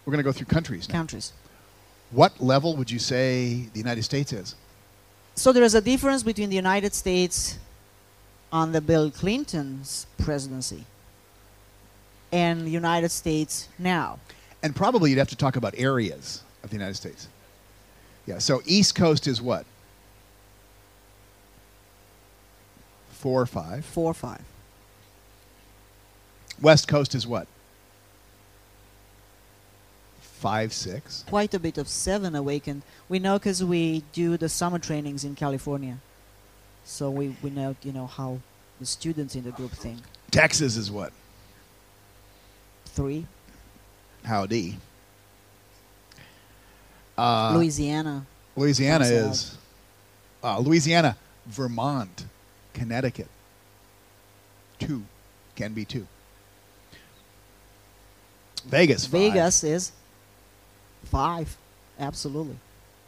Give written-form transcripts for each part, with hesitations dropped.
We're going to go through countries now. Countries. What level would you say the United States is? So there is a difference between the United States under Bill Clinton's presidency and the United States now. And probably you'd have to talk about areas of the United States. Yeah, so East Coast is what? 4 or 5. 4 or 5. West Coast is what? 5, 6. Quite a bit of 7 awakened. We know because we do the summer trainings in California. So we know, how the students in the group think. Texas is what? 3. Howdy. Louisiana. Louisiana Comes is Louisiana, Vermont, Connecticut. 2. Can be 2. Vegas, 5. Vegas is 5. Absolutely.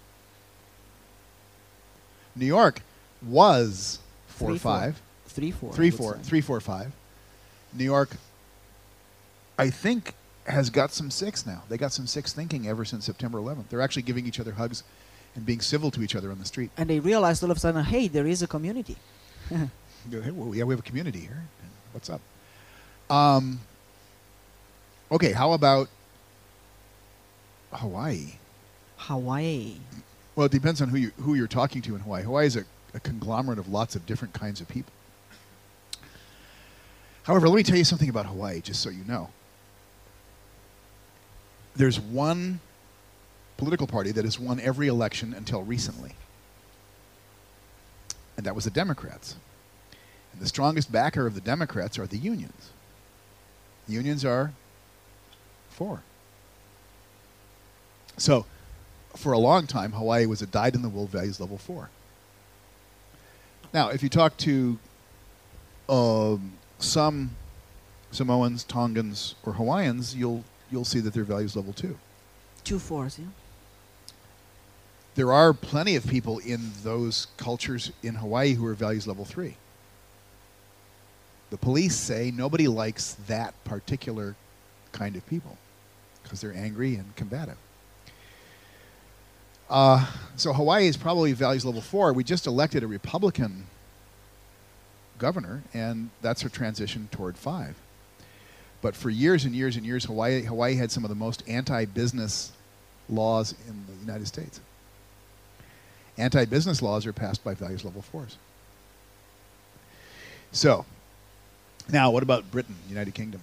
New York was 4 3, 4. 5. 3, 4. 3 4. 3 4 5. New York, I think, has got some 6 now. They got some 6 thinking ever since September 11th. They're actually giving each other hugs and being civil to each other on the street. And they realized all of a sudden, hey, there is a community. Go, hey, well, yeah, we have a community here. What's up? Okay, how about Hawaii? Hawaii. Well, it depends on who you're talking to in Hawaii. Hawaii is a conglomerate of lots of different kinds of people. However, let me tell you something about Hawaii, just so you know. There's one political party that has won every election until recently. And that was the Democrats. And the strongest backer of the Democrats are the unions. The unions are 4. So, for a long time, Hawaii was a dyed-in-the-wool values level 4. Now, if you talk to some Samoans, Tongans, or Hawaiians, you'll see that they're values level 2. 2 4s, yeah. There are plenty of people in those cultures in Hawaii who are values level 3. The police say nobody likes that particular kind of people because they're angry and combative. So Hawaii is probably values level 4. We just elected a Republican governor, and that's her transition toward 5. But for years and years and years, Hawaii had some of the most anti-business laws in the United States. Anti-business laws are passed by values level 4s. So, now what about Britain, United Kingdom?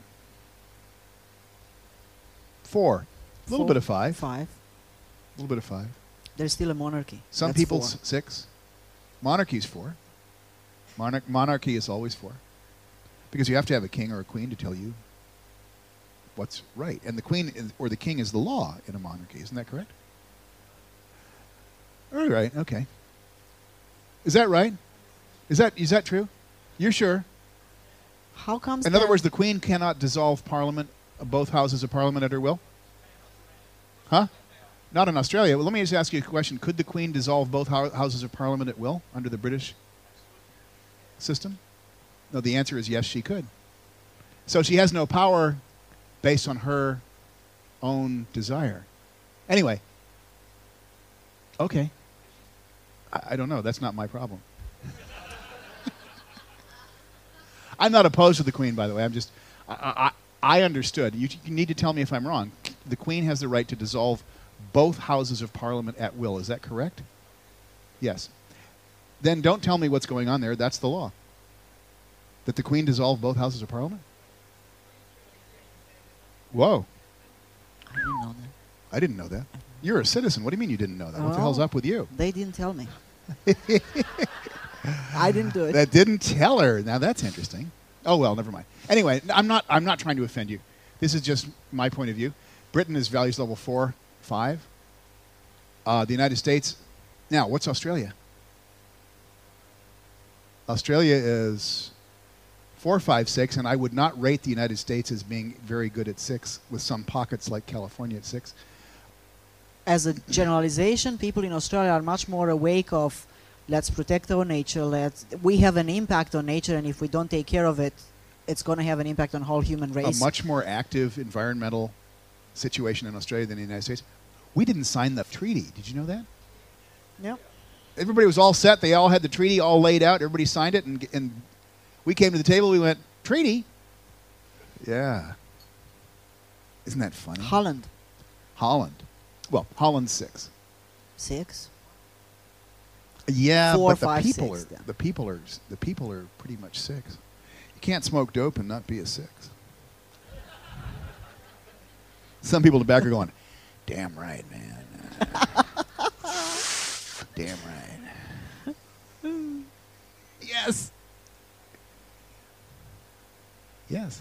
4. A little bit of 5. 5. A little bit of 5. There's still a monarchy. Some That's people 4. 6. Monarchy's 4. Monarchy is always 4. Because you have to have a king or a queen to tell you what's right. And the queen or the king is the law in a monarchy. Isn't that correct? All right, okay. Is that right? Is that true? You're sure? How comes In other words, the queen cannot dissolve parliament, both houses of parliament at her will? Huh? Not in Australia. Well, let me just ask you a question. Could the queen dissolve both houses of parliament at will under the British system? No, the answer is yes, she could. So she has no power based on her own desire. Anyway. Okay. I don't know. That's not my problem. I'm not opposed to the queen, by the way. I'm just... I understood. You need to tell me if I'm wrong. The queen has the right to dissolve both houses of parliament at will. Is that correct? Yes. Then don't tell me what's going on there. That's the law. That the queen dissolved both houses of parliament? Whoa. I didn't know that. I didn't know that. You're a citizen. What do you mean you didn't know that? What the hell's up with you? They didn't tell me. I didn't do it. That didn't tell her. Now that's interesting. Oh well, never mind. Anyway, I'm not trying to offend you. This is just my point of view. Britain is values level 4, 5. The United States. Now, what's Australia? Australia is 4, 5, 6, and I would not rate the United States as being very good at 6, with some pockets like California at 6. As a generalization, people in Australia are much more awake of, let's protect our nature, we have an impact on nature, and if we don't take care of it, it's going to have an impact on whole human race. A much more active environmental situation in Australia than in the United States. We didn't sign the treaty. Did you know that? Yep. Everybody was all set. They all had the treaty all laid out. Everybody signed it, and we came to the table. We went, treaty? Yeah. Isn't that funny? Holland. Holland. Well, Holland's 6. 6. Yeah, 4, but 5, the people 6, are yeah. the people are pretty much 6. You can't smoke dope and not be a 6. Some people in the back are going, damn right, man. Damn right. Yes. Yes.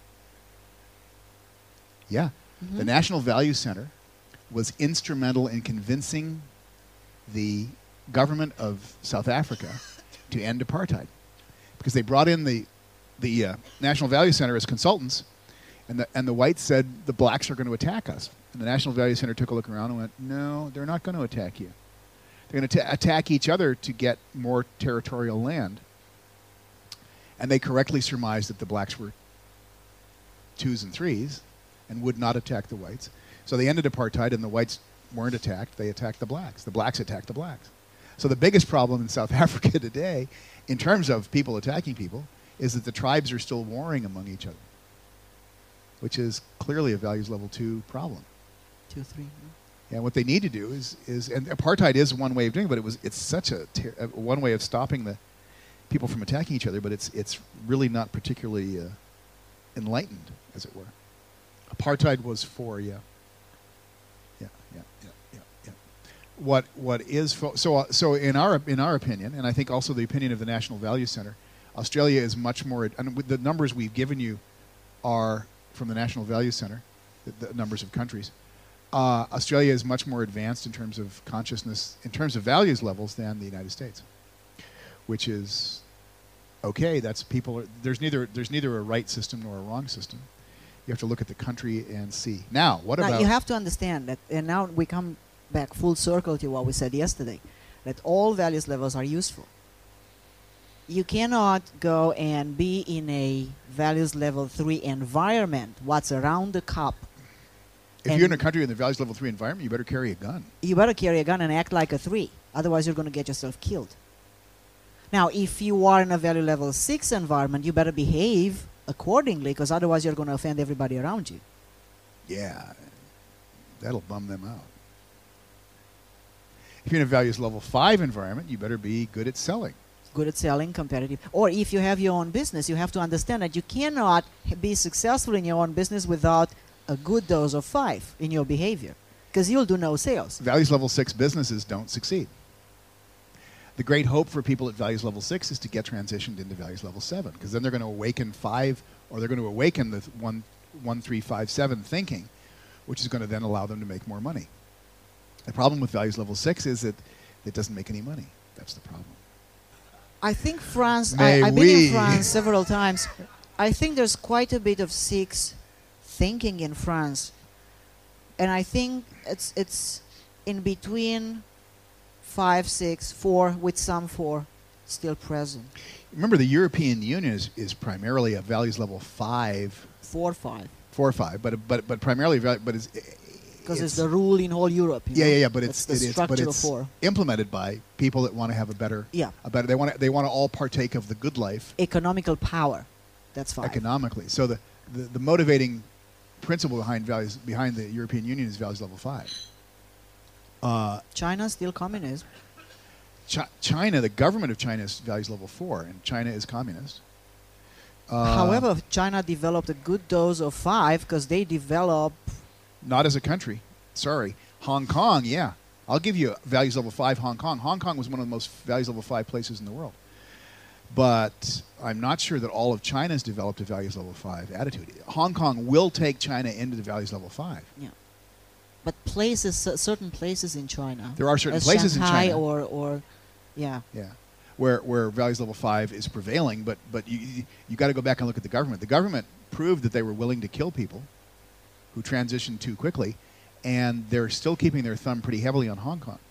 Yeah. Mm-hmm. The National Value Center was instrumental in convincing the government of South Africa to end apartheid, because they brought in the National Value Center as consultants, and the whites said the blacks are going to attack us. And the National Value Center took a look around and went, no, they're not going to attack you. They're going to attack each other to get more territorial land. And they correctly surmised that the blacks were 2s and 3s and would not attack the whites. So they ended apartheid, and the whites weren't attacked. They attacked the blacks. The blacks attacked the blacks. So the biggest problem in South Africa today, in terms of people attacking people, is that the tribes are still warring among each other, which is clearly a values level 2 problem. 2, 3. And what they need to do is and apartheid is one way of doing it, but it's such a one way of stopping the people from attacking each other, but it's really not particularly enlightened, as it were. Apartheid was for, yeah. What is so in our opinion, and I think also the opinion of the National Value Center, Australia is much more. And the numbers we've given you are from the National Value Center, the numbers of countries. Australia is much more advanced in terms of consciousness, in terms of values levels, than the United States, which is okay. That's people. There's neither a right system nor a wrong system. You have to look at the country and see. Now, what about? You have to understand that, and now we come back full circle to what we said yesterday, that all values levels are useful. You cannot go and be in a values level 3 environment, what's around the cup. If you're in a country in the values level 3 environment, you better carry a gun. You better carry a gun and act like a 3. Otherwise, you're going to get yourself killed. Now, if you are in a value level 6 environment, you better behave accordingly, because otherwise you're going to offend everybody around you. Yeah, that'll bum them out. If you're in a values level 5 environment, you better be good at selling. Good at selling, competitive. Or if you have your own business, you have to understand that you cannot be successful in your own business without a good dose of 5 in your behavior, because you'll do no sales. Values level 6 businesses don't succeed. The great hope for people at values level 6 is to get transitioned into values level 7, because then they're going to awaken 5, or they're going to awaken the 1, 3, 5, 7 thinking, which is going to then allow them to make more money. The problem with values level 6 is that it doesn't make any money. That's the problem. I think France, I've been in France several times. I think there's quite a bit of 6 thinking in France. And I think it's in between 5, 6, 4, with some 4 still present. Remember, the European Union is primarily a values level 5. 4, 5. 4 or 5, but primarily, but it's because it's the rule in whole Europe. Yeah, but it's structural 4. Implemented by people that want to have a better. They want to all partake of the good life. Economical power, that's 5. Economically, so the motivating principle behind the European Union is values level 5. China still communist. China, the government of China is values level 4, and China is communist. However, China developed a good dose of 5 because they develop. Not as a country. Sorry. Hong Kong, yeah. I'll give you values level 5 Hong Kong. Hong Kong was one of the most values level 5 places in the world. But I'm not sure that all of China's developed a values level 5 attitude. Hong Kong will take China into the values level 5. Yeah. But places, certain places in China. There are certain places Shanghai in China. or yeah. Yeah. Where values level 5 is prevailing, but you got to go back and look at the government. The government proved that they were willing to kill people who transitioned too quickly, and they're still keeping their thumb pretty heavily on Hong Kong.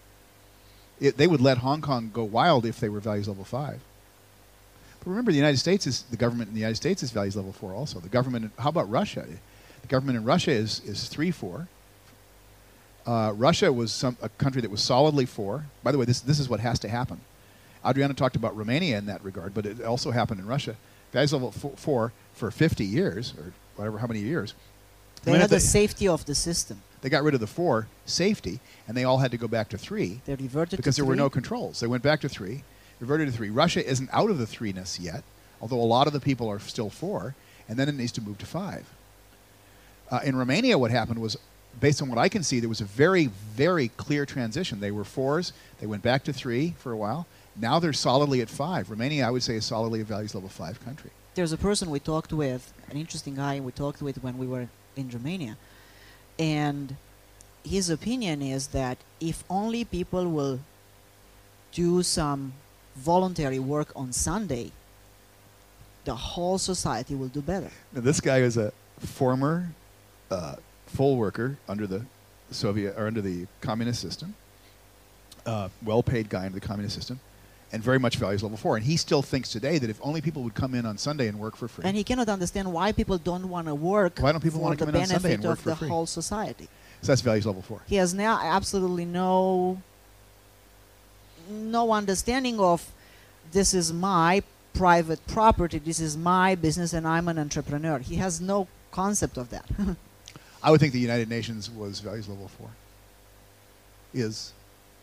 They would let Hong Kong go wild if they were values level 5. But remember, the government in the United States is values level 4 also. The government, how about Russia? The government in Russia is 3-4. Russia was a country that was solidly 4. By the way, this is what has to happen. Adriana talked about Romania in that regard, but it also happened in Russia. Values level 4 for 50 years, or whatever, how many years. They had the safety of the system. They got rid of the 4 safety, and they all had to go back to 3. They reverted because to there were 3. no controls. They went back to 3, reverted to 3. Russia isn't out of the 3-ness yet, although a lot of the people are still 4, and then it needs to move to 5. In Romania, what happened was, based on what I can see, there was a very, very clear transition. They were 4s. They went back to 3 for a while. Now they're solidly at 5. Romania, I would say, is solidly a values level 5 country. There's a person we talked with, an interesting guy we talked with when we were in Romania. And his opinion is that if only people will do some voluntary work on Sunday, the whole society will do better. Now, this guy is a former full worker under the Soviet or under the communist system, well-paid guy under the communist system, and very much values level 4. And he still thinks today that if only people would come in on Sunday and work for free. And he cannot understand why people don't want to work Why don't people for want to the come in on Sunday and benefit work of for the free? whole society. So that's values level 4. He has now absolutely no understanding of this is my private property, this is my business, and I'm an entrepreneur. He has no concept of that. I would think the United Nations was values level 4. Is.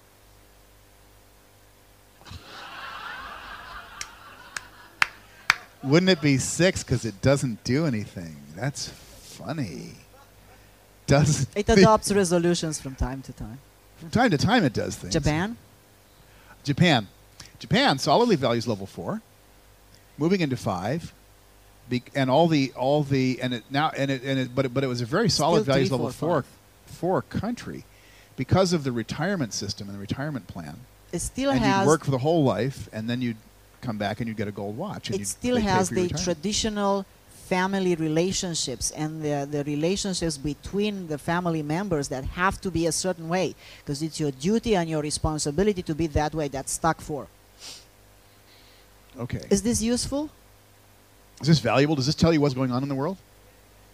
Wouldn't it be 6 because it doesn't do anything? That's funny. Doesn't It adopts resolutions from time to time. From time to time it does things. Japan? Japan solidly values level 4, moving into 5, and but it was a very solid Still values 3, level 4, 4 country because of the retirement system and the retirement plan. It still And has you'd work for the whole life, and then you'd come back and you'd get a gold watch. And it still they'd pay has for your the retirement. traditional family relationships and the relationships between the family members that have to be a certain way because it's your duty and your responsibility to be that way. That's stuck for. Okay. Is this useful? Is this valuable? Does this tell you what's going on in the world?